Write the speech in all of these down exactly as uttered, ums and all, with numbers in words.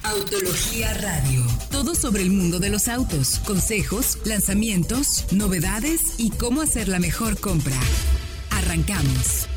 Autología Radio. Todo sobre el mundo de los autos, consejos, lanzamientos, novedades y cómo hacer la mejor compra. Arrancamos.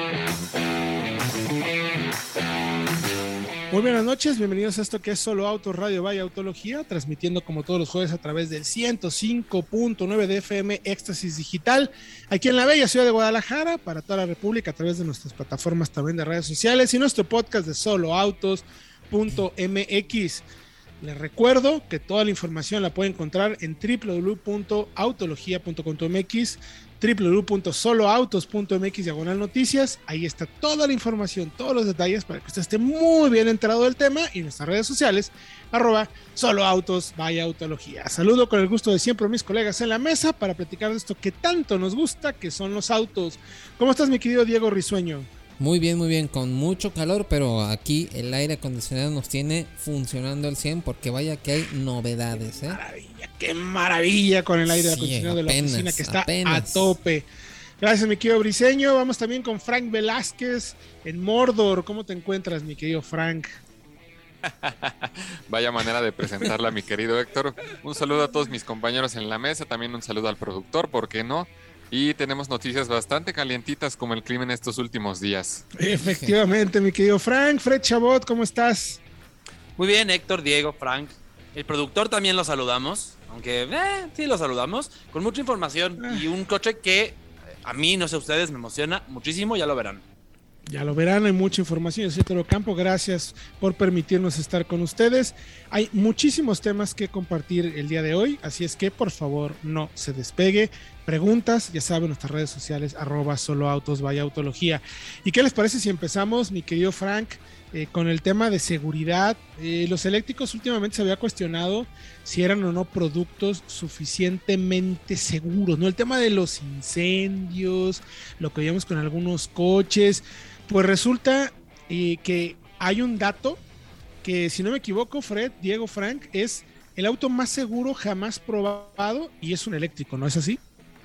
Muy buenas noches, bienvenidos a esto que es Solo Autos Radio by Autología, transmitiendo como todos los jueves a través del ciento cinco punto nueve de F M Éxtasis Digital, aquí en la bella ciudad de Guadalajara, para toda la República a través de nuestras plataformas también de redes sociales y nuestro podcast de solo autos punto m x. Les recuerdo que toda la información la pueden encontrar en w w w punto autología punto com punto m x, w w w punto solo autos punto m x diagonal noticias. Ahí está toda la información, todos los detalles para que usted esté muy bien enterado del tema, y nuestras redes sociales, arroba solo autos by autología. Saludo con el gusto de siempre a mis colegas en la mesa para platicar de esto que tanto nos gusta, que son los autos. ¿Cómo estás, mi querido Diego Risueño? Muy bien, muy bien, con mucho calor, pero aquí el aire acondicionado nos tiene funcionando al cien, porque vaya que hay novedades, ¿eh? ¡Qué maravilla, qué maravilla con el aire Sí, acondicionado apenas, de la oficina, que está apenas. a tope! Gracias, mi querido Briseño. Vamos también con Frank Velázquez en Mordor. ¿Cómo te encuentras, mi querido Frank? Vaya manera de presentarla, mi querido Héctor. Un saludo a todos mis compañeros en la mesa, también un saludo al productor, ¿por qué no? Y tenemos noticias bastante calientitas como el clima en estos últimos días. Efectivamente, mi querido Frank. Fred Chabot, ¿cómo estás? Muy bien, Héctor, Diego, Frank. El productor también lo saludamos, aunque eh, sí lo saludamos, con mucha información y un coche que a mí, no sé ustedes, me emociona muchísimo, ya lo verán. Ya lo verán, hay mucha información. Yo soy Toro Campo, gracias por permitirnos estar con ustedes. Hay muchísimos temas que compartir el día de hoy, así es que por favor no se despegue. Preguntas, ya saben, nuestras redes sociales, arroba solo autos by autología. ¿Y qué les parece si empezamos, mi querido Frank, eh, con el tema de seguridad? Eh, los eléctricos últimamente se había cuestionado si eran o no productos suficientemente seguros, ¿no? El tema de los incendios, lo que veíamos con algunos coches. Pues resulta eh, que hay un dato que, si no me equivoco, Fred, Diego, Frank, es el auto más seguro jamás probado y es un eléctrico, ¿no es así?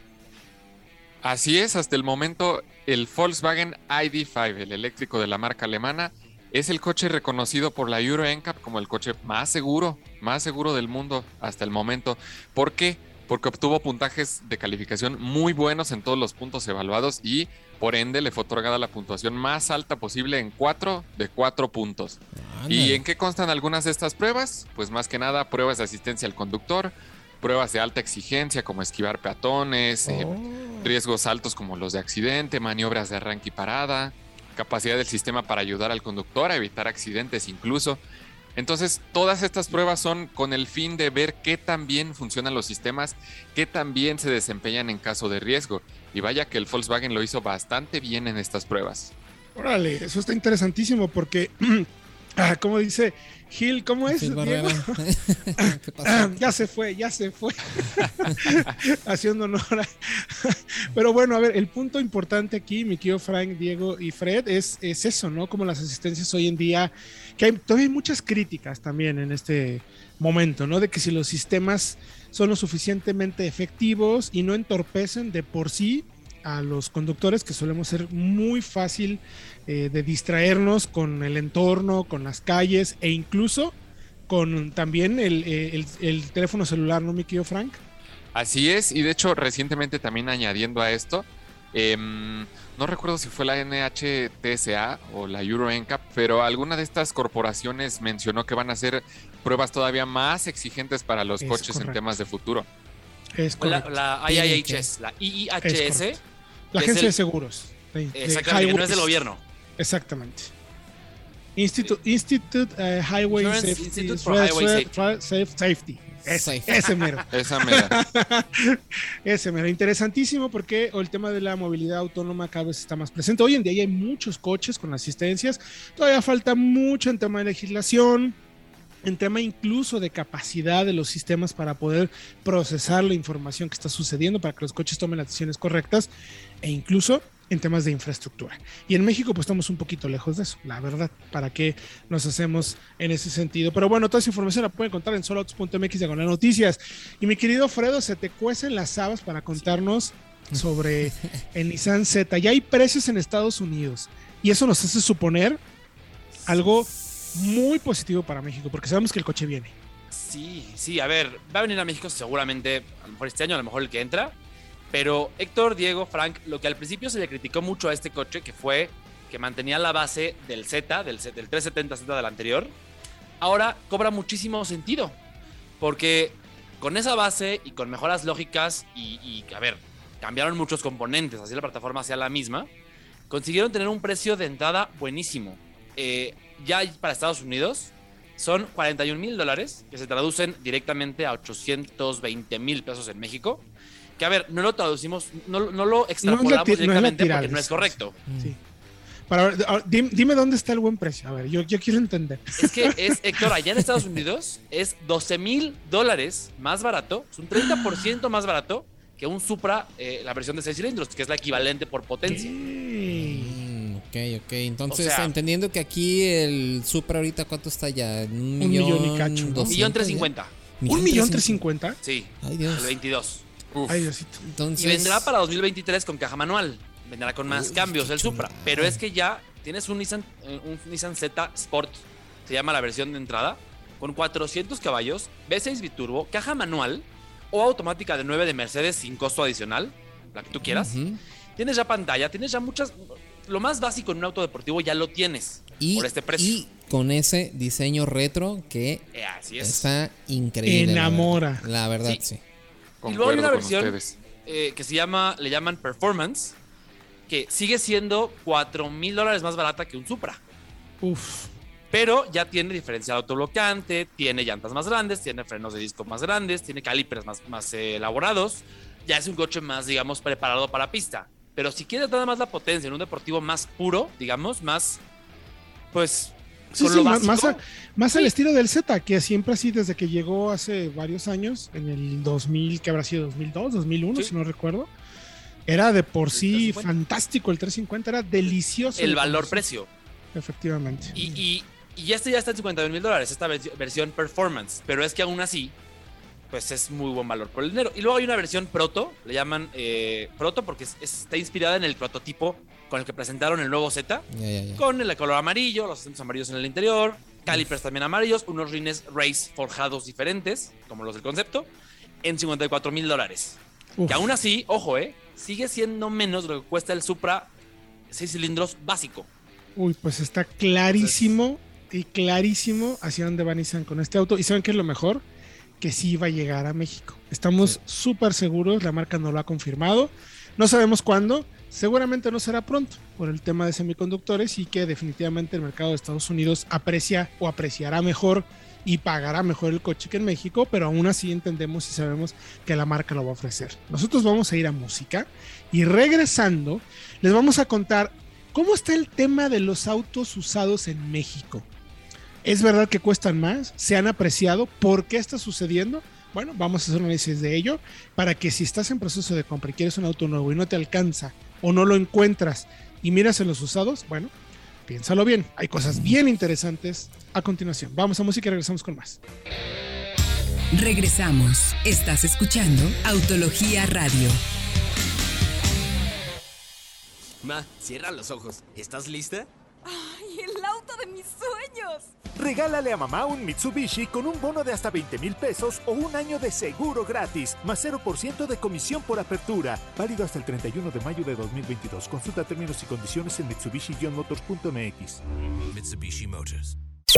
Así es, hasta el momento el Volkswagen I D cinco, el eléctrico de la marca alemana, es el coche reconocido por la Euro N C A P como el coche más seguro, más seguro del mundo hasta el momento. ¿Por qué? Porque obtuvo puntajes de calificación muy buenos en todos los puntos evaluados y por ende le fue otorgada la puntuación más alta posible en cuatro de cuatro puntos. Anda. ¿Y en qué constan algunas de estas pruebas? Pues más que nada pruebas de asistencia al conductor, pruebas de alta exigencia como esquivar peatones, eh, Oh. riesgos altos como los de accidente, maniobras de arranque y parada, capacidad del sistema para ayudar al conductor a evitar accidentes incluso. Entonces, todas estas pruebas son con el fin de ver qué tan bien funcionan los sistemas, qué tan bien se desempeñan en caso de riesgo. Y vaya que el Volkswagen lo hizo bastante bien en estas pruebas. Órale, eso está interesantísimo porque, ah, como dice Gil, ¿cómo es? Gil Diego? Barrera. ¿Qué pasó? Ah, ya se fue, ya se fue. Haciendo honor a... Pero bueno, a ver, el punto importante aquí, mi querido Frank, Diego y Fred, es, es eso, ¿no? Como las asistencias hoy en día, que hay, todavía hay muchas críticas también en este momento, ¿no? De que si los sistemas son lo suficientemente efectivos y no entorpecen de por sí a los conductores, que solemos ser muy fácil eh, de distraernos con el entorno, con las calles e incluso con también el, el, el teléfono celular, ¿no, mi querido Frank? Así es, y de hecho recientemente también añadiendo a esto, eh, no recuerdo si fue la N H T S A o la Euro N C A P, pero alguna de estas corporaciones mencionó que van a hacer pruebas todavía más exigentes para los Es coches correcto. en temas de futuro. Es La, correcto. la I I H S, la I I H Es S, correcto. La es agencia el- de seguros. de- de exactamente, que no es del highways. gobierno. Exactamente. Institute, Institute uh, Highway Insurance Safety, Institute for Ra- Highway Ra- Safety. Ra- Safe- Safety. Ese, Safety. ese mero. Esa mera. Ese mero. Interesantísimo porque el tema de la movilidad autónoma cada vez está más presente. Hoy en día ya hay muchos coches con asistencias. Todavía falta mucho en tema de legislación, en tema incluso de capacidad de los sistemas para poder procesar la información que está sucediendo para que los coches tomen las decisiones correctas, e incluso en temas de infraestructura. Y en México pues estamos un poquito lejos de eso, la verdad. ¿Para qué nos hacemos en ese sentido? Pero bueno, toda esa información la pueden encontrar en solo autos punto m x diagonal noticias. Y mi querido Fredo, se te cuecen las habas para contarnos sobre el Nissan Z. Ya hay precios en Estados Unidos y eso nos hace suponer algo muy positivo para México, porque sabemos que el coche viene. Sí, sí, a ver, va a venir a México seguramente, a lo mejor este año, a lo mejor el que entra, pero Héctor, Diego, Frank, lo que al principio se le criticó mucho a este coche, que fue que mantenía la base del Z, del, del trescientos setenta Z del anterior, ahora cobra muchísimo sentido, porque con esa base y con mejoras lógicas y, y a ver, cambiaron muchos componentes, así la plataforma sea la misma, consiguieron tener un precio de entrada buenísimo. Eh, ya para Estados Unidos son cuarenta y un mil dólares, que se traducen directamente a ochocientos veinte mil pesos en México. Que a ver, no lo traducimos, no, no lo extrapolamos no es directamente no es porque no es correcto. Sí. Para ver, dime, dime dónde está el buen precio. A ver, yo, yo quiero entender. Es que es, Héctor, allá en Estados Unidos es doce mil dólares más barato, es un treinta por ciento más barato que un Supra, eh, la versión de seis cilindros, que es la equivalente por potencia. Mm, ok, ok. Entonces, O sea, entendiendo que aquí el Supra ahorita, ¿cuánto está ya? Un Un millón, millón y cacho, ¿no? doscientos, millón trescientos ¿ya? cincuenta. ¿Un millón trescientos cincuenta? Sí, Ay, Dios. el veintidós. Uf. Ay, Diosito. Entonces, Y vendrá para dos mil veintitrés con caja manual. Vendrá con más Uy, cambios qué el Supra. chulada. Pero es que ya tienes un Nissan, eh, un Nissan Z Sport, se llama la versión de entrada, con cuatrocientos caballos, V seis biturbo, caja manual o automática de nueve de Mercedes sin costo adicional, la que tú quieras. Ujú. Tienes ya pantalla, tienes ya muchas... Lo más básico en un auto deportivo ya lo tienes y, por este precio. y con ese diseño retro que Eh, así es. está increíble. Enamora. La verdad, la verdad Sí. sí. Y luego hay una Concuerdo con versión ustedes. eh, que se llama, le llaman Performance, que sigue siendo cuatro mil dólares más barata que un Supra. Uf. Pero ya tiene diferencial autoblocante, tiene llantas más grandes, tiene frenos de disco más grandes, tiene calíperes más, más eh, elaborados. Ya es un coche más, digamos, preparado para pista. Pero si quieres nada más la potencia en un deportivo más puro, digamos, más, pues, Sí, con sí, lo más, básico. más, a- más al Sí. estilo del Z, que siempre así desde que llegó hace varios años, en el dos mil, que habrá sido dos mil dos, dos mil uno, Sí. si no recuerdo. Era de por sí trescientos cincuenta. fantástico el trescientos cincuenta, era delicioso. El de conducir. valor-precio. Efectivamente. Y, y, y este ya está en cincuenta y un mil dólares, esta vers- versión Performance. Pero es que aún así, pues es muy buen valor por el dinero. Y luego hay una versión Proto, le llaman eh, Proto porque es- es- está inspirada en el prototipo con el que presentaron el nuevo Z, Ya, ya, ya. con el color amarillo, los asientos amarillos en el interior, calipers también amarillos, unos rines race forjados diferentes, como los del concepto, en cincuenta y cuatro mil dólares. Uf. Que aún así, ojo, eh, sigue siendo menos de lo que cuesta el Supra seis cilindros básico. Uy, pues está clarísimo y clarísimo hacia dónde va Nissan con este auto. ¿Y saben qué es lo mejor? Que sí va a llegar a México. Estamos súper seguros, la marca nos lo ha confirmado. No sabemos cuándo, seguramente no será pronto por el tema de semiconductores y que definitivamente el mercado de Estados Unidos aprecia o apreciará mejor y pagará mejor el coche que en México, pero aún así entendemos y sabemos que la marca lo va a ofrecer. Nosotros vamos a ir a música y regresando les vamos a contar cómo está el tema de los autos usados en México. ¿Es verdad que cuestan más? ¿Se han apreciado? ¿Por qué está sucediendo? Bueno, vamos a hacer un análisis de ello para que si estás en proceso de compra y quieres un auto nuevo y no te alcanza o no lo encuentras y miras en los usados, bueno, piénsalo bien. Hay cosas bien interesantes a continuación. Vamos a música y regresamos con más. Regresamos. Estás escuchando Autología Radio. Ma, cierra los ojos. ¿Estás lista? ¡Ay, el auto de mis sueños! Regálale a mamá un Mitsubishi con un bono de hasta veinte mil pesos o un año de seguro gratis, más cero por ciento de comisión por apertura. Válido hasta el treinta y uno de mayo de dos mil veintidós. Consulta términos y condiciones en mitsubishi motors punto m x. Mitsubishi Motors.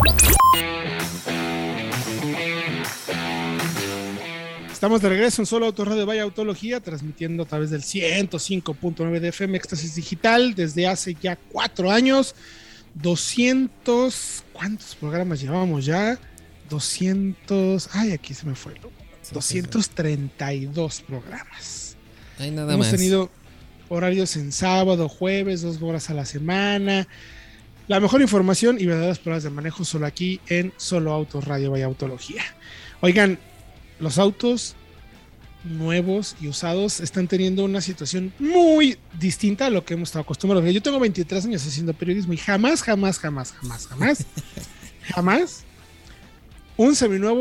Estamos de regreso en Solo Auto Radio Vaya Autología, transmitiendo a través del ciento cinco punto nueve de F M Éxtasis Digital desde hace ya cuatro años. doscientos, ¿cuántos programas llevamos ya? doscientos, ay, aquí se me fue. doscientos treinta y dos programas. Hay nada Hemos más. tenido horarios en sábado, jueves, dos horas a la semana. La mejor información y verdaderas pruebas de manejo solo aquí en Solo Autos Radio Vaya Autología. Oigan, los autos nuevos y usados están teniendo una situación muy distinta a lo que hemos estado acostumbrados. Yo tengo veintitrés años haciendo periodismo y jamás, jamás, jamás, jamás, jamás, jamás un seminuevo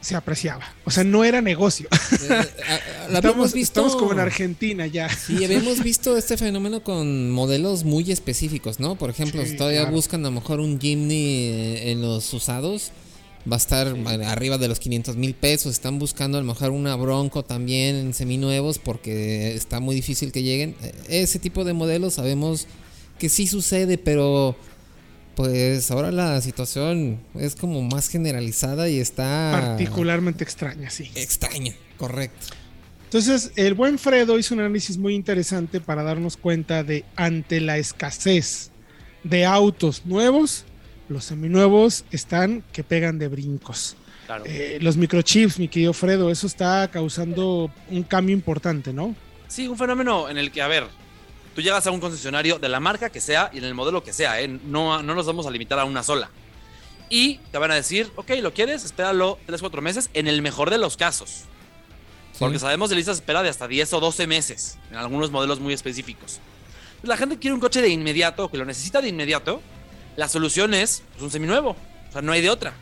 se apreciaba. O sea, no era negocio. Eh, lo estamos, visto, estamos como en Argentina ya. Sí, habíamos visto este fenómeno con modelos muy específicos, ¿no? Por ejemplo, Sí, si todavía claro. buscan a lo mejor un Jimny en los usados, va a estar sí. arriba de los quinientos mil pesos. Están buscando a lo mejor una Bronco también en seminuevos porque está muy difícil que lleguen. Ese tipo de modelos sabemos que sí sucede, pero pues ahora la situación es como más generalizada y está particularmente extraña, sí. Extraña, correcto. Entonces, el buen Fredo hizo un análisis muy interesante para darnos cuenta de ante la escasez de autos nuevos, los seminuevos están que pegan de brincos. Claro. Eh, los microchips, mi querido Fredo, eso está causando un cambio importante, ¿no? Sí, un fenómeno en el que, a ver, tú llegas a un concesionario de la marca que sea y en el modelo que sea, ¿eh? no, no nos vamos a limitar a una sola. Y te van a decir, ok, ¿lo quieres? Espéralo tres, cuatro meses, en el mejor de los casos. Sí. Porque sabemos de listas de espera de hasta diez o doce meses, en algunos modelos muy específicos. La gente quiere un coche de inmediato, que lo necesita de inmediato. La solución es pues, un seminuevo, o sea, no hay de otra.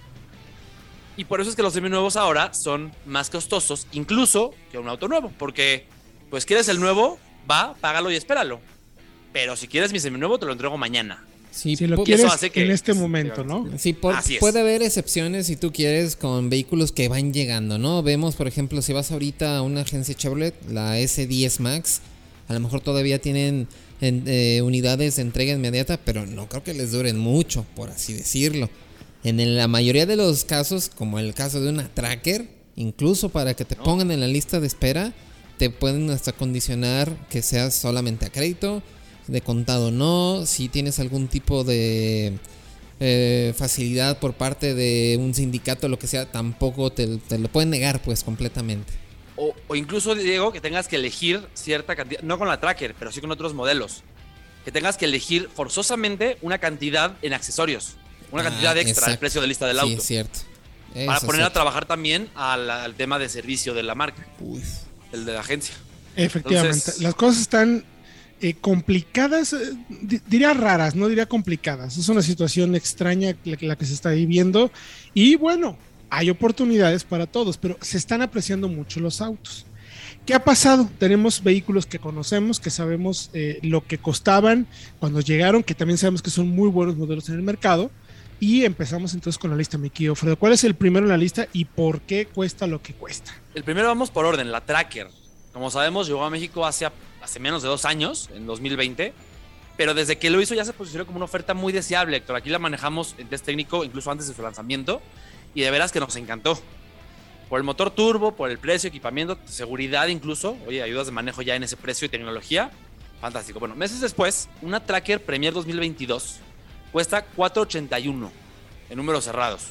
Y por eso es que los seminuevos ahora son más costosos, incluso que un auto nuevo, porque pues quieres el nuevo, va, págalo y espéralo. Pero si quieres mi seminuevo, te lo entrego mañana. Sí, si lo quieres hace que, en este momento, ¿no? Sí, por, puede haber excepciones si tú quieres con vehículos que van llegando, ¿no? Vemos, por ejemplo, si vas ahorita a una agencia Chevrolet, la ese diez Max, a lo mejor todavía tienen en, eh, unidades de entrega inmediata, pero no creo que les duren mucho, por así decirlo. En la mayoría de los casos, como el caso de una Tracker, incluso para que te no. pongan en la lista de espera, te pueden hasta condicionar que seas solamente a crédito, de contado no, si tienes algún tipo de eh, facilidad por parte de un sindicato, lo que sea, tampoco te, te lo pueden negar pues completamente. O, o incluso, Diego, que tengas que elegir cierta cantidad, no con la Tracker, pero sí con otros modelos, que tengas que elegir forzosamente una cantidad en accesorios, una ah, cantidad extra exacto. al precio de lista del auto. Sí, es cierto. Eso para poner es a trabajar también al, al tema de servicio de la marca, Uy. el de la agencia. Efectivamente, Entonces, las cosas están eh, complicadas, eh, diría raras, no diría complicadas. Es una situación extraña la, la que se está viviendo y bueno, hay oportunidades para todos, pero se están apreciando mucho los autos. ¿Qué ha pasado? Tenemos vehículos que conocemos, que sabemos eh, lo que costaban cuando llegaron, que también sabemos que son muy buenos modelos en el mercado. Y empezamos entonces con la lista, mi querido Fredo. ¿Cuál es el primero en la lista y por qué cuesta lo que cuesta? El primero vamos por orden, la Tracker. Como sabemos, llegó a México hace, hace menos de dos años, en dos mil veinte. Pero desde que lo hizo ya se posicionó como una oferta muy deseable, Héctor. Aquí la manejamos en test técnico, incluso antes de su lanzamiento. Y de veras que nos encantó. Por el motor turbo, por el precio, equipamiento, seguridad incluso. Oye, ayudas de manejo ya en ese precio y tecnología. Fantástico. Bueno, meses después, una Tracker Premier dos mil veintidós cuesta cuatro ochenta y uno en números cerrados.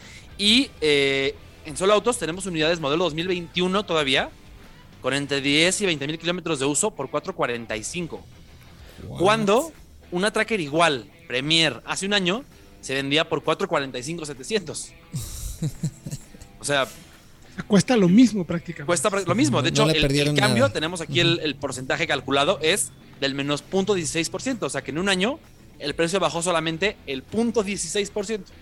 Y eh, en Solo Autos tenemos unidades modelo dos mil veintiuno todavía, con entre diez y veinte mil kilómetros de uso por cuatro cuarenta y cinco. What? Cuando una Tracker igual, Premier, hace un año, se vendía por cuatro cuarenta y cinco setecientos. O sea, cuesta lo mismo prácticamente. Cuesta lo mismo. De hecho, no el, el cambio, nada. tenemos aquí uh-huh. el, el porcentaje calculado, es del menos cero punto dieciséis por ciento. O sea que en un año el precio bajó solamente el cero punto dieciséis por ciento.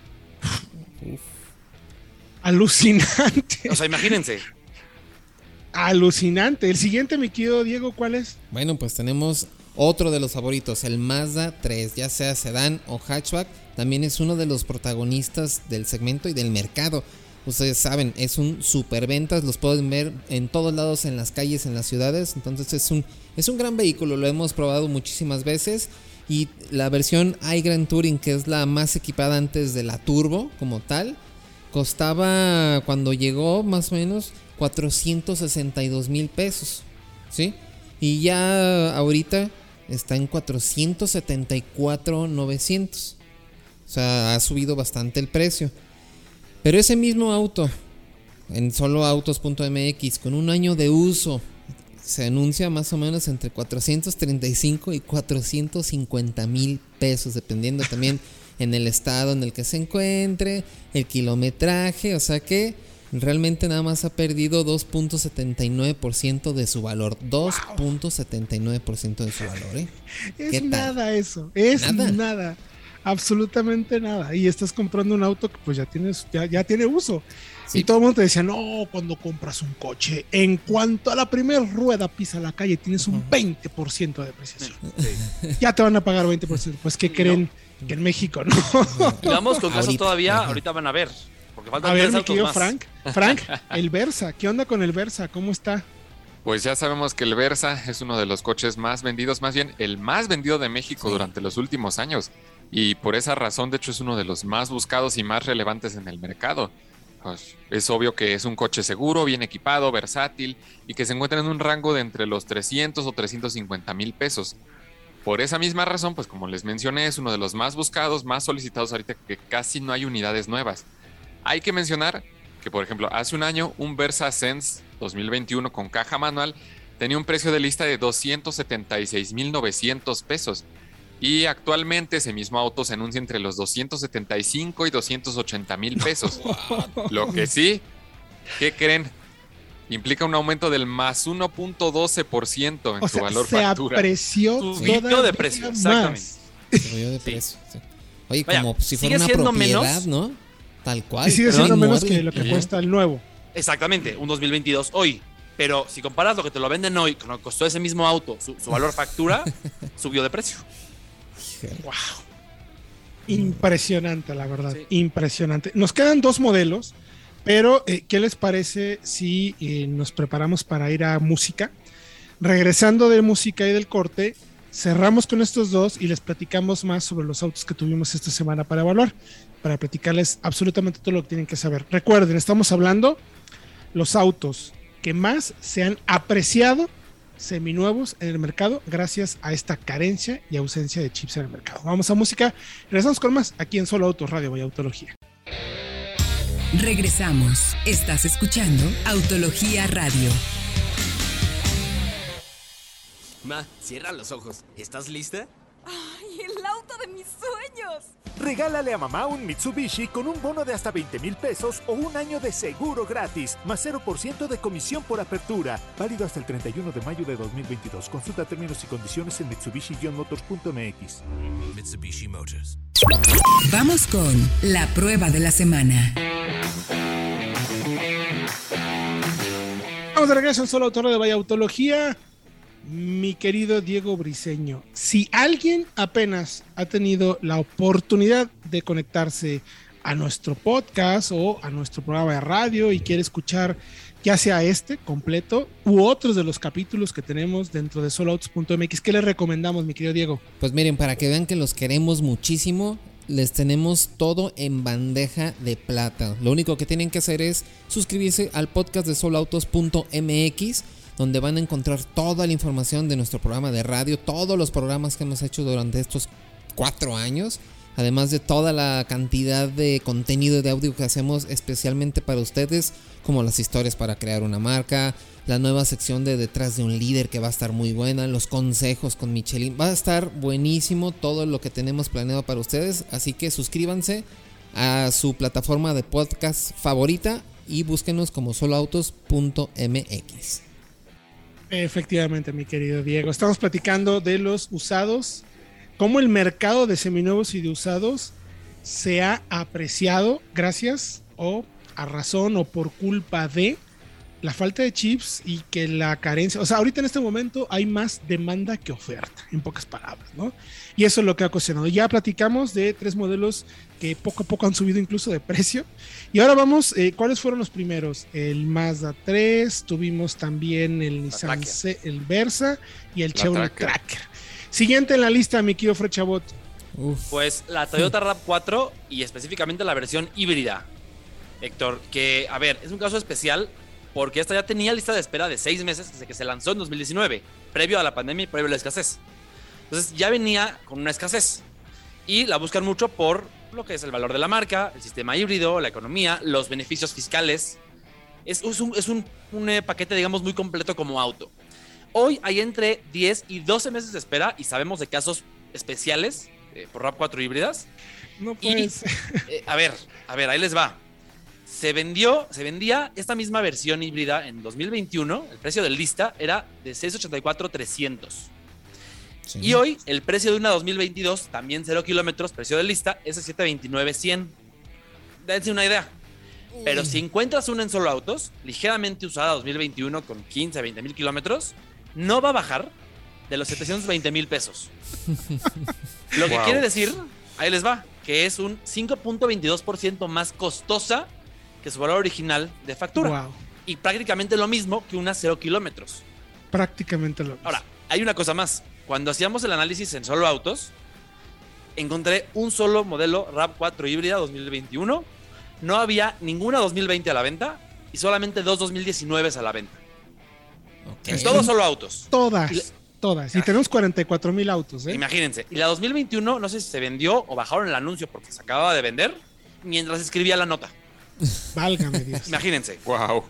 Alucinante. O sea, imagínense. Alucinante. El siguiente, mi querido Diego, ¿cuál es? Bueno, pues tenemos otro de los favoritos, el Mazda tres, ya sea sedán o hatchback. También es uno de los protagonistas del segmento y del mercado. Ustedes saben, es un superventas, los pueden ver en todos lados, en las calles, en las ciudades. Entonces es un, es un gran vehículo, lo hemos probado muchísimas veces. Y la versión iGrand Touring, que es la más equipada antes de la Turbo como tal, costaba cuando llegó más o menos cuatrocientos sesenta y dos mil pesos, ¿sí? Y ya ahorita está en cuatrocientos setenta y cuatro mil novecientos. O sea, ha subido bastante el precio. Pero ese mismo auto, en solo autos punto eme equis, con un año de uso, se anuncia más o menos entre cuatrocientos treinta y cinco y cuatrocientos cincuenta mil pesos, dependiendo también en el estado en el que se encuentre, el kilometraje. O sea que realmente nada más ha perdido dos punto setenta y nueve por ciento de su valor. dos punto setenta y nueve por ciento de su valor, ¿eh? Es nada eso, es nada. nada. absolutamente nada. Y estás comprando un auto que pues ya tienes, ya, ya tiene uso. Sí. Y todo el mundo te decía, no, cuando compras un coche, en cuanto a la primera rueda pisa la calle, tienes un veinte por ciento de depreciación. Sí. Ya te van a pagar veinte por ciento. Pues, ¿qué creen? No. Que en México no. Digamos, con casos todavía, ajá. ahorita van a ver. Porque faltan a ver, mi querido más. Frank. Frank, el Versa. ¿Qué onda con el Versa? ¿Cómo está? Pues ya sabemos que el Versa es uno de los coches más vendidos, más bien el más vendido de México sí. durante los últimos años. Y por esa razón, de hecho, es uno de los más buscados y más relevantes en el mercado. Pues es obvio que es un coche seguro, bien equipado, versátil y que se encuentra en un rango de entre los trescientos o trescientos cincuenta mil pesos. Por esa misma razón, pues como les mencioné, es uno de los más buscados, más solicitados ahorita, que casi no hay unidades nuevas. Hay que mencionar que, por ejemplo, hace un año un Versa Sense dos mil veintiuno con caja manual tenía un precio de lista de doscientos setenta y seis mil novecientos pesos. Y actualmente ese mismo auto se anuncia entre los doscientos setenta y cinco y doscientos ochenta mil pesos. Lo que sí, ¿qué creen? Implica un aumento del más uno punto doce por ciento en o su sea, valor se factura. Apreció Subió de precio, exactamente. Subió de precio, sí. Oye, Vaya, como si fuera una propiedad, menos, ¿no? Tal cual. Y sigue siendo menos que lo que Bien. cuesta el nuevo. Exactamente, un dos mil veintidós hoy. Pero si comparas lo que te lo venden hoy con lo que costó ese mismo auto, su, su valor factura, subió de precio. Wow. Impresionante, la verdad. Sí. Impresionante. Nos quedan dos modelos, pero eh, ¿qué les parece si eh, nos preparamos para ir a música? Regresando de música y del corte, cerramos con estos dos y les platicamos más sobre los autos que tuvimos esta semana para evaluar, para platicarles absolutamente todo lo que tienen que saber. Recuerden, estamos hablando los autos que más se han apreciado seminuevos en el mercado gracias a esta carencia y ausencia de chips en el mercado. Vamos a música, regresamos con más aquí en Solo Autos Radio y Autología. Regresamos. Estás escuchando Autología Radio. Ma, cierra los ojos. ¿Estás lista? ¡Ay, el auto de mis sueños! Regálale a mamá un Mitsubishi con un bono de hasta veinte mil pesos o un año de seguro gratis, más cero por ciento de comisión por apertura. Válido hasta el treinta y uno de mayo de dos mil veintidós. Consulta términos y condiciones en mitsubishi motors punto m x. Mitsubishi Motors. Vamos con la prueba de la semana. Vamos de regreso en Solo Autor de Vaya Autología. Mi querido Diego Briseño, si alguien apenas ha tenido la oportunidad de conectarse a nuestro podcast o a nuestro programa de radio y quiere escuchar ya sea este completo u otros de los capítulos que tenemos dentro de solo autos punto m x, ¿qué les recomendamos, mi querido Diego? Pues miren, para que vean que los queremos muchísimo, les tenemos todo en bandeja de plata. Lo único que tienen que hacer es suscribirse al podcast de solo autos punto m x, donde van a encontrar toda la información de nuestro programa de radio, todos los programas que hemos hecho durante estos cuatro años, además de toda la cantidad de contenido de audio que hacemos especialmente para ustedes, como las historias para crear una marca, la nueva sección de Detrás de un Líder que va a estar muy buena, los consejos con Michelin, va a estar buenísimo todo lo que tenemos planeado para ustedes, así que suscríbanse a su plataforma de podcast favorita y búsquenos como solo autos punto m x. Efectivamente, mi querido Diego. Estamos platicando de los usados, cómo el mercado de seminuevos y de usados se ha apreciado gracias o a razón o por culpa de la falta de chips y que la carencia, o sea, ahorita en este momento hay más demanda que oferta, en pocas palabras, ¿no? Y eso es lo que ha ocasionado. Ya platicamos de tres modelos que poco a poco han subido incluso de precio. Y ahora vamos, eh, ¿cuáles fueron los primeros? El Mazda tres, tuvimos también el Nissan C, el Versa y el Chevrolet Tracker. Tracker. Siguiente en la lista, mi querido Fred Chabot. Uf. Pues la Toyota RAV cuatro y específicamente la versión híbrida. Héctor, que a ver, es un caso especial porque esta ya tenía lista de espera de seis meses desde que se lanzó en dos mil diecinueve, previo a la pandemia y previo a la escasez. Entonces ya venía con una escasez y la buscan mucho por lo que es el valor de la marca, el sistema híbrido, la economía, los beneficios fiscales. Es, es, un, es un, un eh, paquete, digamos, muy completo como auto. Hoy hay entre diez y doce meses de espera y sabemos de casos especiales eh, por RAV cuatro híbridas. No puede ser. Eh, a ver, a ver, ahí les va. Se vendió, se vendía esta misma versión híbrida en dos mil veintiuno. El precio del lista era de seiscientos ochenta y cuatro mil trescientos. Sí. Y hoy el precio de una dos mil veintidós, también cero kilómetros, precio de lista, es de setecientos veintinueve mil cien. Dense una idea. Pero si encuentras una en Solo Autos, ligeramente usada dos mil veintiuno con quince, veinte mil kilómetros, no va a bajar de los setecientos veinte mil pesos. Lo que Wow. quiere decir, ahí les va, que es un cinco punto veintidós por ciento más costosa que su valor original de factura. Wow. Y prácticamente lo mismo que una cero kilómetros. Prácticamente lo mismo. Ahora, hay una cosa más. Cuando hacíamos el análisis en Solo Autos, encontré un solo modelo RAV cuatro híbrida dos mil veintiuno. No había ninguna dos mil veinte a la venta y solamente dos dos mil diecinueve a la venta. Okay. En todos Solo Autos. Todas, Y le- todas. Y Ah. tenemos cuarenta y cuatro mil autos, ¿eh? Imagínense. Y la dos mil veintiuno, no sé si se vendió o bajaron el anuncio porque se acababa de vender mientras escribía la nota. Válgame Dios. Imagínense. Wow.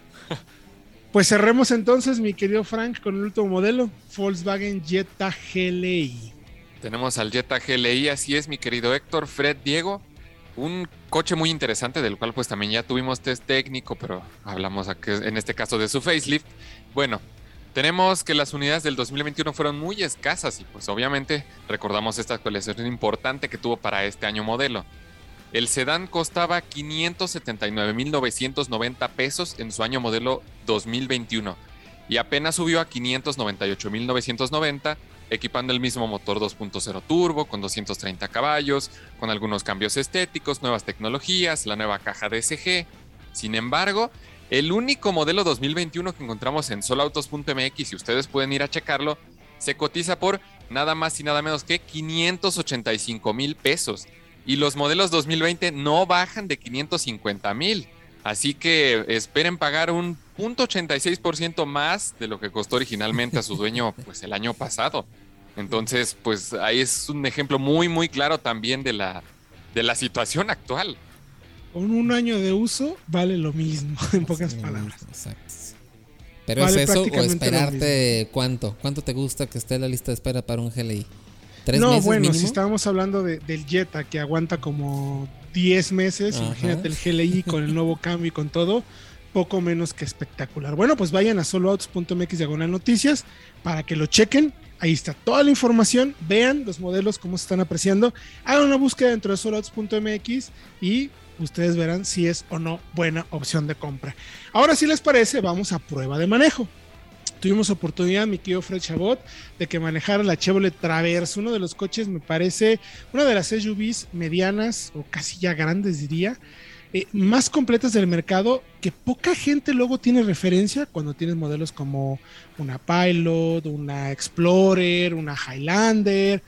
Pues cerremos entonces, mi querido Frank, con el último modelo, Volkswagen Jetta G L I. Tenemos al Jetta G L I, así es, mi querido Héctor, Fred, Diego. Un coche muy interesante del cual pues también ya tuvimos test técnico, pero hablamos aquí, en este caso de su facelift. Bueno, tenemos que las unidades del dos mil veintiuno fueron muy escasas y pues obviamente recordamos esta actualización importante que tuvo para este año modelo. El sedán costaba quinientos setenta y nueve mil novecientos noventa pesos en su año modelo dos mil veintiuno y apenas subió a quinientos noventa y ocho mil novecientos noventa, equipando el mismo motor dos punto cero turbo con doscientos treinta caballos, con algunos cambios estéticos, nuevas tecnologías, la nueva caja D S G. Sin embargo, el único modelo dos mil veintiuno que encontramos en soloautos punto m x, y ustedes pueden ir a checarlo, se cotiza por nada más y nada menos que quinientos ochenta y cinco mil pesos. Y los modelos dos mil veinte no bajan de quinientos cincuenta mil. Así que esperen pagar un cero punto ochenta y seis por ciento más de lo que costó originalmente a su dueño pues el año pasado. Entonces, pues ahí es un ejemplo muy, muy claro también de la, de la situación actual. Con un año de uso vale lo mismo, en pocas Sí, palabras. Exacto. Pero Vale es eso o prácticamente lo esperarte cuánto. ¿Cuánto te gusta que esté en la lista de espera para un G L I? ¿Tres No, meses bueno, mínimo? si estábamos hablando de- del Jetta que aguanta como diez meses, Ajá. imagínate el G L I con el nuevo cambio y con todo, poco menos que espectacular. Bueno, pues vayan a soloautos punto m x diagonal noticias para que lo chequen. Ahí está toda la información, vean los modelos, cómo se están apreciando, hagan una búsqueda dentro de soloautos punto m x y ustedes verán si es o no buena opción de compra. Ahora, si les parece, vamos a prueba de manejo. Tuvimos oportunidad, mi querido Fred Chabot, de que manejara la Chevrolet Traverse, uno de los coches, me parece, una de las S U Vs medianas o casi ya grandes, diría, eh, más completas del mercado, que poca gente luego tiene referencia cuando tienes modelos como una Pilot, una Explorer, una Highlander,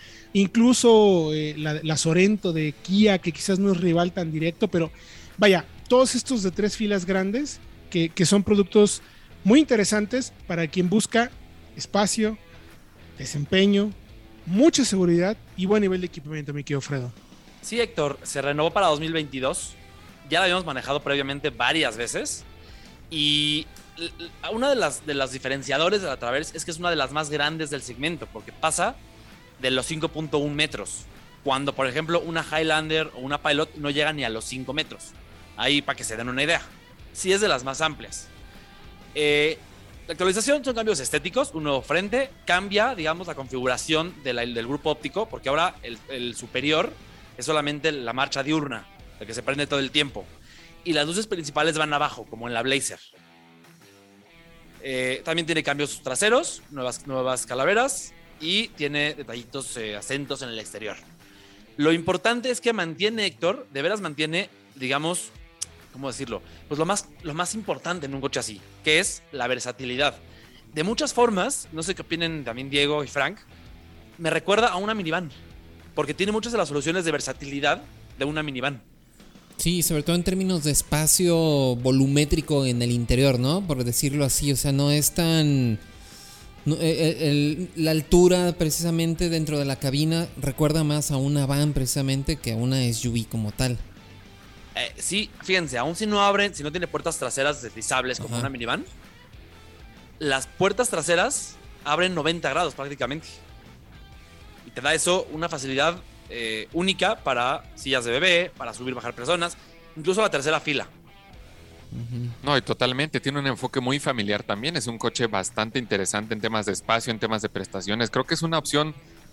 incluso eh, la, la Sorento de Kia, que quizás no es rival tan directo, pero vaya, todos estos de tres filas grandes, que, que son productos muy interesantes para quien busca espacio, desempeño, mucha seguridad y buen nivel de equipamiento, mi querido Fredo. Sí, Héctor, se renovó para dos mil veintidós. Ya la habíamos manejado previamente varias veces. Y l- l- una de las, de las diferenciadores de la Traverse es que es una de las más grandes del segmento, porque pasa de los cinco punto uno metros. Cuando, por ejemplo, una Highlander o una Pilot no llega ni a los cinco metros. Ahí para que se den una idea. Sí es de las más amplias. Eh, la actualización son cambios estéticos, un nuevo frente, cambia, digamos, la configuración de la- del grupo óptico, porque ahora el, el superior es solamente la marcha diurna, la que se prende todo el tiempo, y las luces principales van abajo, como en la Blazer. Eh, también tiene cambios traseros, nuevas, nuevas calaveras, y tiene detallitos, eh, acentos en el exterior. Lo importante es que mantiene, Héctor, de veras mantiene, digamos, ¿cómo decirlo? Pues lo más, lo más importante en un coche así, que es la versatilidad. De muchas formas, no sé qué opinen también Diego y Frank, me recuerda a una minivan, porque tiene muchas de las soluciones de versatilidad de una minivan. Sí, sobre todo en términos de espacio volumétrico en el interior, ¿no? Por decirlo así, o sea, no es tan... no, el- el- la altura precisamente dentro de la cabina recuerda más a una van precisamente que a una S U V como tal. Eh, sí, fíjense, aún si no abren, si no tiene puertas traseras deslizables como Ajá. una minivan, las puertas traseras abren noventa grados prácticamente. Y te da eso una facilidad eh, única para sillas de bebé, para subir y bajar personas, incluso la tercera fila. Ujú. No, y totalmente, tiene un enfoque muy familiar también, es un coche bastante interesante en temas de espacio, en temas de prestaciones, creo que es una opción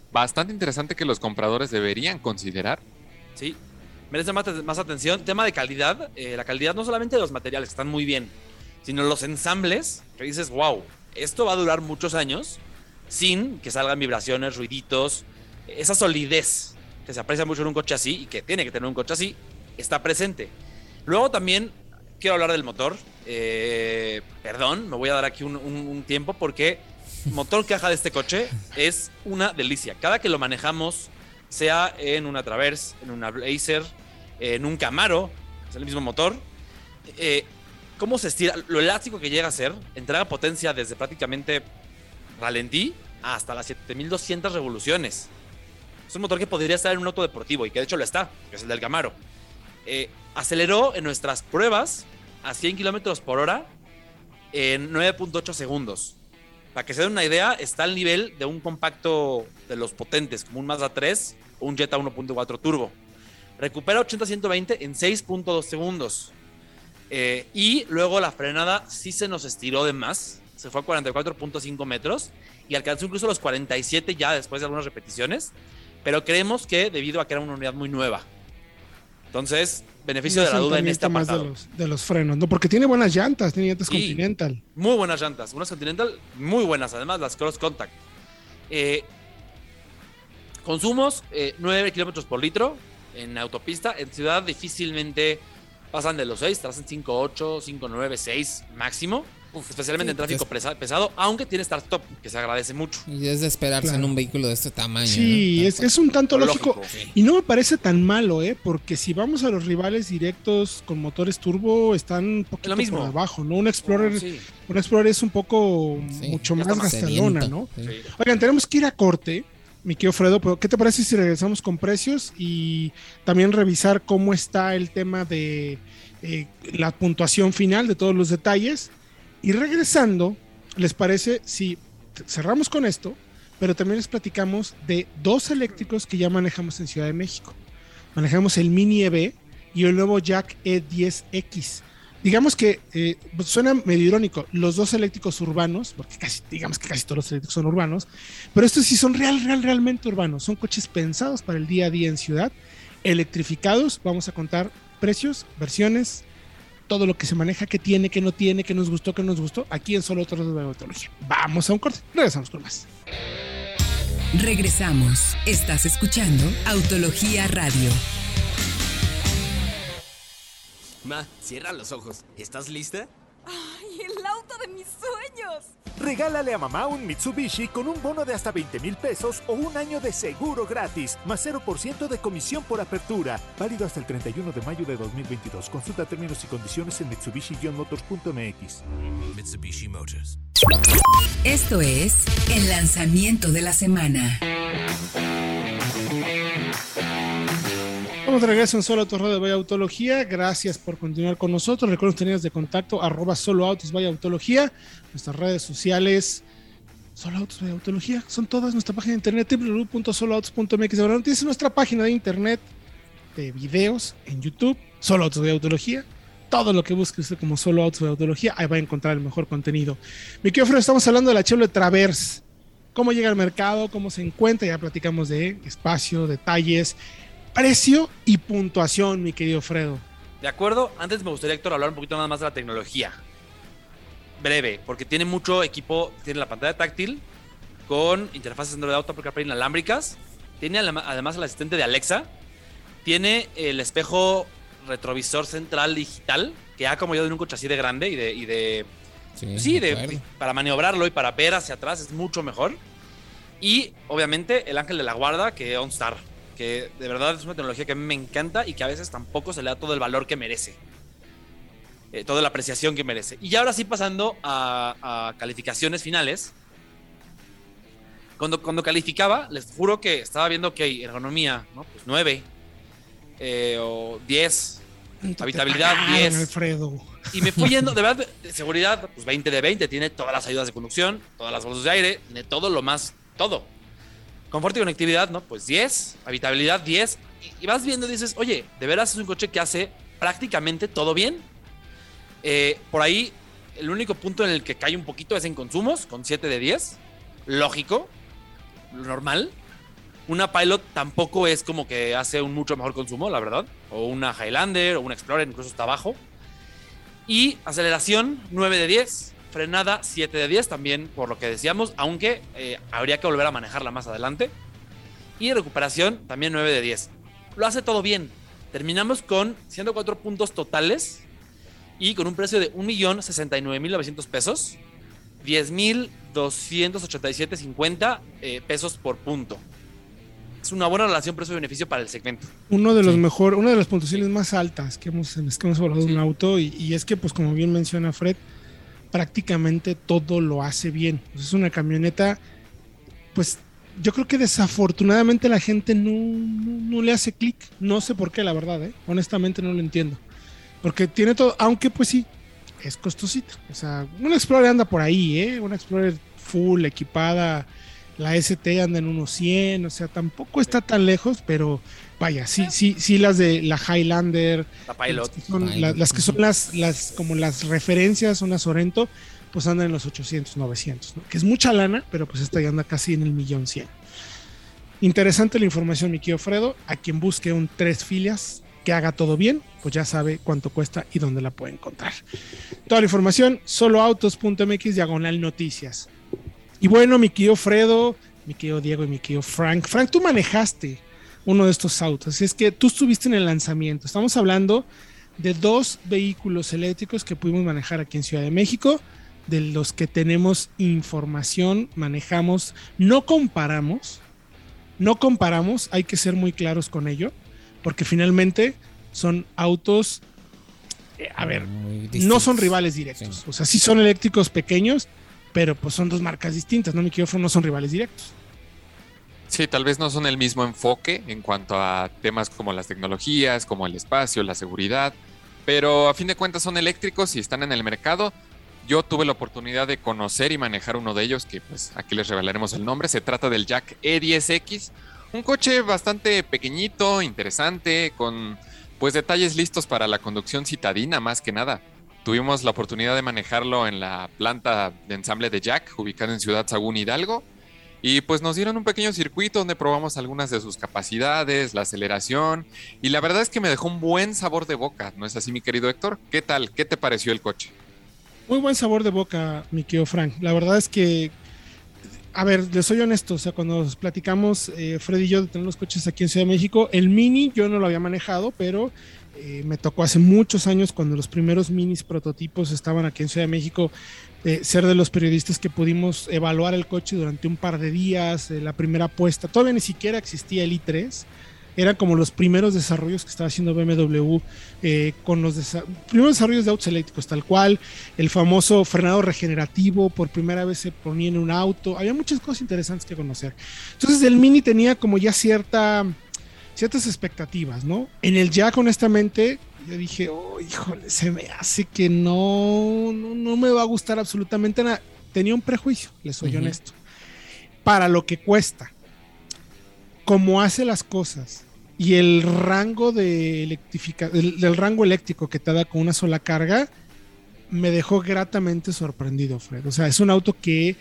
bastante interesante que los compradores deberían considerar. Sí, merece más, más atención. Tema de calidad, eh, la calidad no solamente de los materiales, que están muy bien, sino los ensambles, que dices, wow, esto va a durar muchos años sin que salgan vibraciones, ruiditos, esa solidez que se aprecia mucho en un coche así y que tiene que tener un coche así, está presente. Luego también quiero hablar del motor. Eh, perdón, me voy a dar aquí un, un, un tiempo porque motor caja de este coche es una delicia. Cada que lo manejamos, sea en una Traverse, en una Blazer, en un Camaro, es el mismo motor. Eh, ¿Cómo se estira? Lo elástico que llega a ser, entrega potencia desde prácticamente ralentí hasta las siete mil doscientas revoluciones. Es un motor que podría estar en un auto deportivo y que de hecho lo está, que es el del Camaro. Eh, aceleró en nuestras pruebas a cien kilómetros por hora en nueve punto ocho segundos. Para que se den una idea, está al nivel de un compacto de los potentes, como un Mazda tres o un Jetta uno punto cuatro turbo. Recupera ochenta a ciento veinte en seis punto dos segundos. Eh, y luego la frenada sí se nos estiró de más. Se fue a cuarenta y cuatro punto cinco metros y alcanzó incluso los cuarenta y siete ya después de algunas repeticiones. Pero creemos que debido a que era una unidad muy nueva. Entonces, beneficio de la duda en este apartado. De los, de los frenos, ¿no? Porque tiene buenas llantas, tiene llantas sí, Continental. Muy buenas llantas, unas Continental muy buenas, además las Cross Contact. Eh, consumos, eh, nueve kilómetros por litro en autopista. En ciudad difícilmente pasan de los seis, pasan cinco ocho, cinco nueve, seis máximo. Uf, especialmente sí, en tráfico pesa, pesado, aunque tiene start-stop, que se agradece mucho. Y es de esperarse claro. en un vehículo de este tamaño. Sí, ¿no? es, es un tanto lógico. lógico. Sí. Y no me parece tan malo, ¿eh? Porque si vamos a los rivales directos con motores turbo, están un poquito por abajo, ¿no? Un Explorer, oh, sí. un Explorer es un poco sí, mucho más gastalona, ¿no? Sí. Oigan, tenemos que ir a corte, mi querido Fredo, pero ¿qué te parece si regresamos con precios y también revisar cómo está el tema de eh, la puntuación final de todos los detalles? Y regresando, ¿les parece si cerramos con esto, pero también les platicamos de dos eléctricos que ya manejamos en Ciudad de México? Manejamos el Mini E V y el nuevo Jack E diez X. Digamos que eh, suena medio irónico, los dos eléctricos urbanos, porque casi, digamos que casi todos los eléctricos son urbanos, pero estos sí son real, real, realmente urbanos. Son coches pensados para el día a día en ciudad, electrificados. Vamos a contar precios, versiones, todo lo que se maneja, que tiene, que no tiene, que nos gustó, que nos gustó, aquí en Solo Autos Radio Autología. Vamos a un corte, regresamos con más. Regresamos. Estás escuchando Autología Radio. Ma, cierra los ojos. ¿Estás lista? ¡Ay, el auto de mis sueños! Regálale a mamá un Mitsubishi con un bono de hasta veinte mil pesos o un año de seguro gratis, más cero por ciento de comisión por apertura. Válido hasta el treinta y uno de mayo de dos mil veintidós. Consulta términos y condiciones en mitsubishi motors punto m x. Mitsubishi Motors. Esto es el lanzamiento de la semana. Vamos de regreso en Solo Autos Radio Vaya Autología. Gracias por continuar con nosotros. Recuerden tus líneas de contacto, arroba Solo Autos Vaya Autología. Nuestras redes sociales, Solo Autos Vaya Autología. Son todas. Nuestra página de internet, doble u doble u doble u punto solo autos punto m x. Ahora tienes nuestra página de internet de videos en YouTube, Solo Autos Vaya Autología. Todo lo que busque usted como Solo Autos Vaya Autología, ahí va a encontrar el mejor contenido. Mi querido Fredo, estamos hablando de la Chevrolet Traverse. Cómo llega al mercado, cómo se encuentra. Ya platicamos de espacio, detalles, precio y puntuación, mi querido Fredo. De acuerdo, antes me gustaría, Héctor, hablar un poquito nada más de la tecnología. Breve, porque tiene mucho equipo, tiene la pantalla táctil con interfaces Android Auto, Apple CarPlay inalámbricas, tiene además el asistente de Alexa, tiene el espejo retrovisor central digital, que ha acomodado en un coche así de grande y de... Y de sí, sí de, de, para maniobrarlo y para ver hacia atrás es mucho mejor. Y, obviamente, el ángel de la guarda, que es OnStar, que de verdad es una tecnología que a mí me encanta y que a veces tampoco se le da todo el valor que merece, eh, toda la apreciación que merece. Y ahora sí, pasando a, a calificaciones finales, cuando, cuando calificaba, les juro que estaba viendo que hay ergonomía, ¿no? Pues nueve eh, o diez, habitabilidad diez, Alfredo. Y me fui yendo, de verdad, de seguridad, pues veinte de veinte, tiene todas las ayudas de conducción, todas las bolsas de aire, tiene todo lo más, todo. Confort y conectividad, ¿no? Pues diez, habitabilidad diez, y, y vas viendo y dices, oye, de veras es un coche que hace prácticamente todo bien. Eh, por ahí, el único punto en el que cae un poquito es en consumos, con siete de diez, lógico, normal, Una Pilot tampoco es como que hace un mucho mejor consumo, la verdad. O una Highlander o una Explorer, incluso está abajo. Y aceleración nueve de diez, frenada siete de diez también, por lo que decíamos, aunque eh, habría que volver a manejarla más adelante. Y recuperación también nueve de diez. Lo hace todo bien. Terminamos con ciento cuatro puntos totales y con un precio de un millón sesenta y nueve mil novecientos pesos, diez mil doscientos ochenta y siete punto cincuenta eh, pesos por punto. Es una buena relación precio-beneficio para el segmento. Uno de los Sí. mejor, una de las puntuaciones más altas que hemos, en las que hemos evaluado Sí. un auto, y, y es que, pues como bien menciona Fred, prácticamente todo lo hace bien. Pues es una camioneta, pues yo creo que desafortunadamente la gente no, no, no le hace clic. No sé por qué, la verdad, ¿eh? Honestamente no lo entiendo. Porque tiene todo, aunque pues sí, es costosita. O sea, una Explorer anda por ahí, ¿eh? Una Explorer full, equipada. La S T anda en unos cien, o sea, tampoco está tan lejos, pero vaya, sí, sí, sí las de la Highlander, La Pilot. las que son, Pilot. la- las, que son las, las, como las referencias, una Sorento, pues andan en los ochocientos, novecientos, ¿no? Que es mucha lana, pero pues esta ya anda casi en el millón cien. Interesante la información, mi querido Fredo. A quien busque un tres filias que haga todo bien, pues ya sabe cuánto cuesta y dónde la puede encontrar. Toda la información, soloautos.mx diagonal noticias. Y bueno, mi querido Fredo, mi querido Diego y mi querido Frank. Frank, tú manejaste uno de estos autos. Es que tú estuviste en el lanzamiento. Estamos hablando de dos vehículos eléctricos que pudimos manejar aquí en Ciudad de México, de los que tenemos información, manejamos, no comparamos, no comparamos, hay que ser muy claros con ello, porque finalmente son autos, eh, a ver, Muy no distintos. son rivales directos. Sí. O sea, sí son eléctricos pequeños, pero pues son dos marcas distintas, ¿no? Mi querido Fran, no son rivales directos. Sí, tal vez no son el mismo enfoque en cuanto a temas como las tecnologías, como el espacio, la seguridad, pero a fin de cuentas son eléctricos y están en el mercado. Yo tuve la oportunidad de conocer y manejar uno de ellos, que pues aquí les revelaremos el nombre. Se trata del Jack E diez X, un coche bastante pequeñito, interesante, con pues detalles listos para la conducción citadina más que nada. Tuvimos la oportunidad de manejarlo en la planta de ensamble de Jack, ubicada en Ciudad Sagún, Hidalgo. Y pues nos dieron un pequeño circuito donde probamos algunas de sus capacidades, la aceleración. Y la verdad es que me dejó un buen sabor de boca, ¿no es así, mi querido Héctor? ¿Qué tal? ¿Qué te pareció el coche? Muy buen sabor de boca, mi querido Frank. La verdad es que, a ver, les soy honesto, o sea, cuando nos platicamos, eh, Fred y yo, de tener los coches aquí en Ciudad de México, el Mini yo no lo había manejado, pero eh, me tocó hace muchos años, cuando los primeros Minis prototipos estaban aquí en Ciudad de México, eh, ser de los periodistas que pudimos evaluar el coche durante un par de días, eh, la primera puesta. Todavía ni siquiera existía el i tres. Eran como los primeros desarrollos que estaba haciendo B M W, eh, con los desa- primeros desarrollos de autos eléctricos, tal cual, el famoso frenado regenerativo, por primera vez se ponía en un auto. Había muchas cosas interesantes que conocer. Entonces el Mini tenía como ya cierta, ciertas expectativas, ¿no? En el Jack, honestamente, yo dije, oh, híjole, se me hace que no, no, no me va a gustar absolutamente nada. Tenía un prejuicio, les soy Ujú. honesto. Para lo que cuesta, cómo hace las cosas y el rango de electrifica del, del rango eléctrico que te da con una sola carga, me dejó gratamente sorprendido, Fred. O sea, es un auto que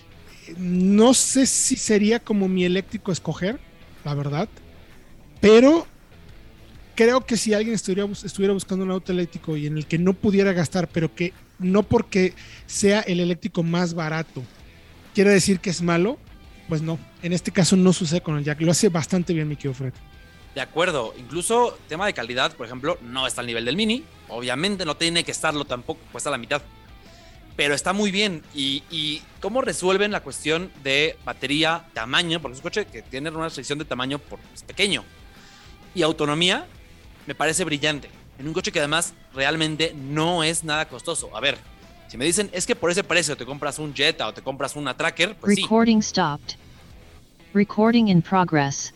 no sé si sería como mi eléctrico a escoger, la verdad, pero creo que si alguien estuviera, estuviera buscando un auto eléctrico y en el que no pudiera gastar, pero que no porque sea el eléctrico más barato quiere decir que es malo, pues no. En este caso no sucede con el Jack. Lo hace bastante bien, mi querido Fred. De acuerdo, incluso tema de calidad, por ejemplo, no está al nivel del Mini. Obviamente no tiene que estarlo tampoco, cuesta la mitad. Pero está muy bien. Y, y cómo resuelven la cuestión de batería, tamaño, porque es un coche que tiene una restricción de tamaño por es pequeño. Y autonomía, me parece brillante. En un coche que además realmente no es nada costoso. A ver, si me dicen, es que por ese precio te compras un Jetta o te compras una Tracker, pues sí. Recording stopped. Recording in progress.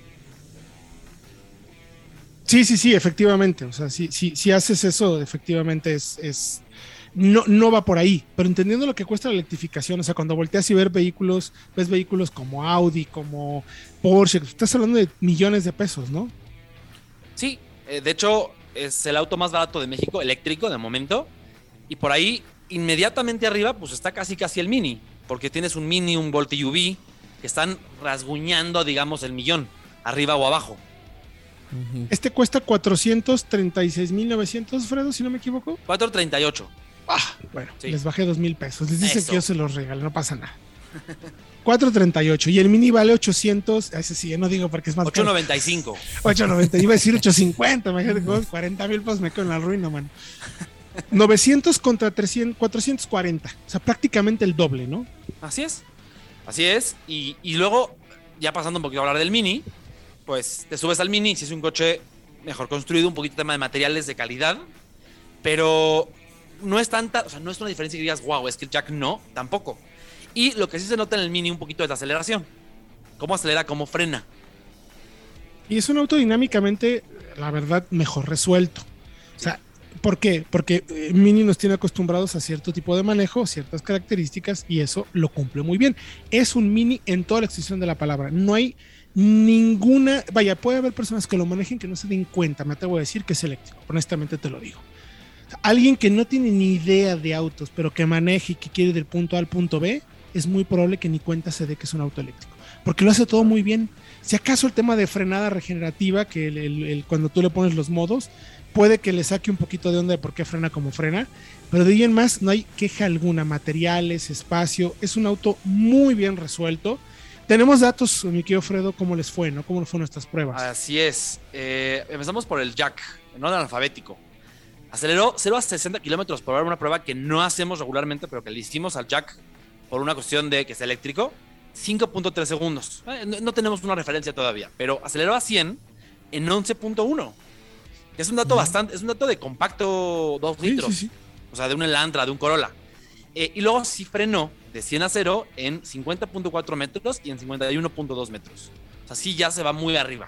Sí, sí, sí, efectivamente. O sea, si, si, si haces eso, efectivamente es, es no, no va por ahí. Pero entendiendo lo que cuesta la electrificación, o sea, cuando volteas y ver vehículos, ves vehículos como Audi, como Porsche, estás hablando de millones de pesos, ¿no? Sí, eh, de hecho es el auto más barato de México, eléctrico de momento. Y por ahí, inmediatamente arriba, pues está casi casi el Mini. Porque tienes un Mini, un Volt U V, que están rasguñando, digamos, el millón, arriba o abajo. Este cuesta cuatrocientos treinta y seis mil novecientos, Fredo, si no me equivoco. cuatrocientos treinta y ocho. Ah, bueno, sí. Les bajé dos mil pesos. Les dicen Eso. que yo se los regalo, no pasa nada. cuatrocientos treinta y ocho. Y el mini vale ochocientos. Ese sí, no digo porque es más ocho noventa y cinco. ocho noventa. Iba a decir ochocientos cincuenta. Imagínate, con cuarenta mil pesos me quedo en la ruina, man. novecientos contra trescientos, cuatrocientos cuarenta. O sea, prácticamente el doble, ¿no? Así es. Así es. Y, y luego, ya pasando un poquito a hablar del Mini, pues te subes al Mini, si es un coche mejor construido, un poquito tema de materiales de calidad, pero no es tanta, o sea, no es una diferencia que digas, wow, es que el Jack no, tampoco. Y lo que sí se nota en el Mini un poquito es la aceleración. Cómo acelera, cómo frena. Y es un auto dinámicamente, la verdad, mejor resuelto. O sea, ¿por qué? Porque eh, Mini nos tiene acostumbrados a cierto tipo de manejo, ciertas características, y eso lo cumple muy bien. Es un Mini en toda la extensión de la palabra. No hay ninguna, vaya, puede haber personas que lo manejen que no se den cuenta, me atrevo a decir que es eléctrico, honestamente te lo digo. O sea, alguien que no tiene ni idea de autos, pero que maneje y que quiere ir del punto A al punto B, es muy probable que ni cuenta se dé que es un auto eléctrico, porque lo hace todo muy bien. Si acaso el tema de frenada regenerativa, que el, el, el, cuando tú le pones los modos, puede que le saque un poquito de onda de por qué frena como frena, pero de ahí en más no hay queja alguna. Materiales, espacio, es un auto muy bien resuelto. Tenemos datos, mi querido Fredo, cómo les fue, ¿no? ¿Cómo fueron nuestras pruebas? Así es. Eh, empezamos por el Jack, en orden alfabético. Aceleró cero a sesenta kilómetros por hora, una prueba que no hacemos regularmente, pero que le hicimos al Jack por una cuestión de que es eléctrico, cinco punto tres segundos. Eh, no, no tenemos una referencia todavía, pero aceleró a cien en once punto uno. Que es un dato uh-huh. bastante, es un dato de compacto dos sí, litros. Sí, sí. O sea, de un Elantra, de un Corolla. Eh, y luego sí frenó de cien a cero en cincuenta punto cuatro metros y en cincuenta y uno punto dos metros. O sea, sí ya se va muy arriba.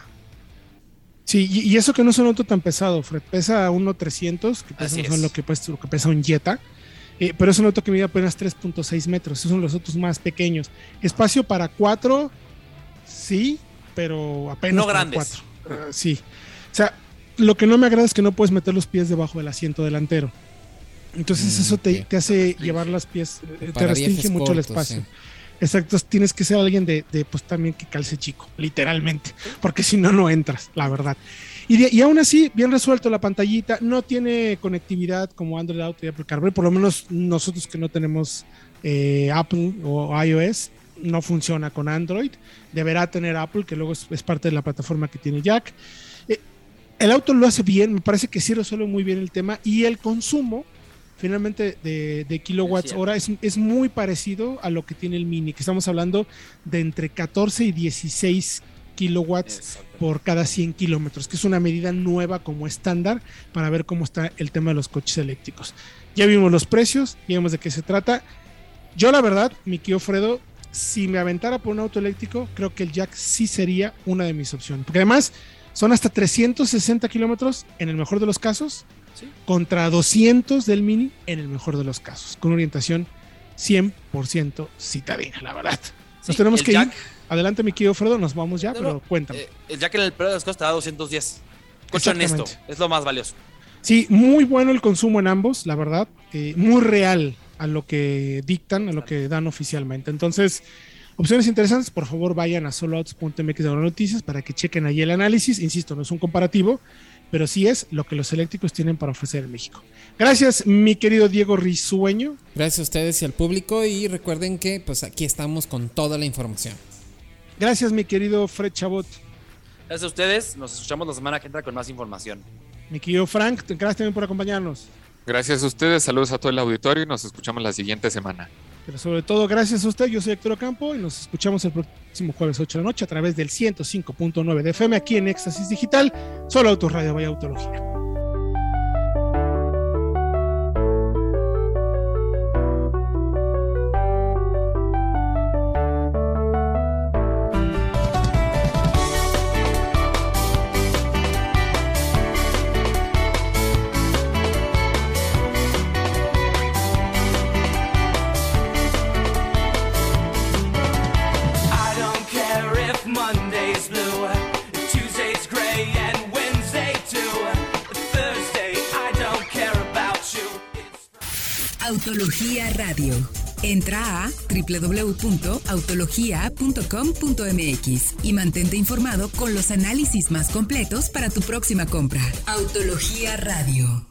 Sí, y, y eso que no es un auto tan pesado, Fred. Pesa uno trescientos, que pesa, son lo, que pesa, lo que pesa un Jetta. Eh, pero es un auto que mide apenas tres punto seis metros. Esos son los autos más pequeños. Espacio para cuatro, sí, pero apenas no para grandes. cuatro. Uh, sí. O sea, lo que no me agrada es que no puedes meter los pies debajo del asiento delantero. Entonces mm, eso te, okay. te hace llevar las pies, eh, te restringe mucho cortos, el espacio. Sí. Exacto, tienes que ser alguien de, de, pues también que calce chico, literalmente, porque si no, no entras, la verdad. Y, de, y aún así, bien resuelto la pantallita, no tiene conectividad como Android Auto y Apple CarPlay, por lo menos nosotros que no tenemos eh, Apple o iOS, no funciona con Android, deberá tener Apple, que luego es, es parte de la plataforma que tiene Jack. Eh, el auto lo hace bien, me parece que sí resuelve muy bien el tema, y el consumo finalmente de, de kilowatts hora es, es muy parecido a lo que tiene el Mini, que estamos hablando de entre catorce y dieciséis kilowatts por cada cien kilómetros, que es una medida nueva como estándar para ver cómo está el tema de los coches eléctricos. Ya vimos los precios, ya vimos de qué se trata. Yo la verdad, mi tío Fredo, si me aventara por un auto eléctrico, creo que el Jack sí sería una de mis opciones, porque además son hasta trescientos sesenta kilómetros en el mejor de los casos, ¿sí? Contra doscientos del Mini en el mejor de los casos, con orientación cien por ciento citadina, la verdad. Nos sí, tenemos que Jack, ir. Adelante, mi querido Fredo, nos vamos ya, no, pero cuéntame. Eh, el Jack en el peor de los casos te da doscientos diez. Coche honesto, es lo más valioso. Sí, muy bueno el consumo en ambos, la verdad. Eh, muy real a lo que dictan, a lo que dan oficialmente. Entonces, opciones interesantes, por favor vayan a soloautos punto m x de noticias para que chequen ahí el análisis. Insisto, no es un comparativo, pero sí es lo que los eléctricos tienen para ofrecer en México. Gracias, mi querido Diego Risueño. Gracias a ustedes y al público, y recuerden que pues aquí estamos con toda la información. Gracias, mi querido Fred Chabot. Gracias a ustedes, nos escuchamos la semana que entra con más información. Mi querido Frank, gracias también por acompañarnos. Gracias a ustedes, saludos a todo el auditorio y nos escuchamos la siguiente semana. Pero sobre todo, gracias a usted, yo soy Héctor Ocampo y nos escuchamos el próximo jueves ocho de la noche a través del ciento cinco punto nueve de F M aquí en Éxtasis Digital, Solo Autos Radio Vaya Autología. Autología Radio. Entra a doble u doble u doble u punto autologia punto com punto m x y mantente informado con los análisis más completos para tu próxima compra. Autología Radio.